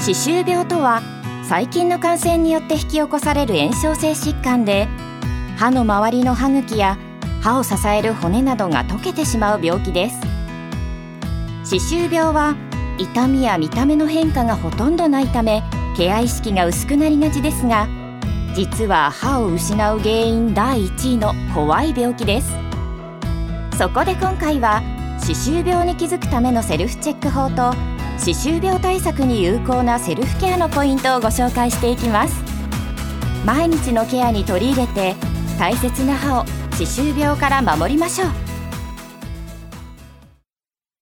歯周病とは細菌の感染によって引き起こされる炎症性疾患で、歯の周りの歯茎や歯を支える骨などが溶けてしまう病気です。歯周病は痛みや見た目の変化がほとんどないためケア意識が薄くなりがちですが、実は歯を失う原因第1位の怖い病気です。そこで今回は歯周病に気づくためのセルフチェック法と歯周病対策に有効なセルフケアのポイントをご紹介していきます。毎日のケアに取り入れて大切な歯を歯周病から守りましょう。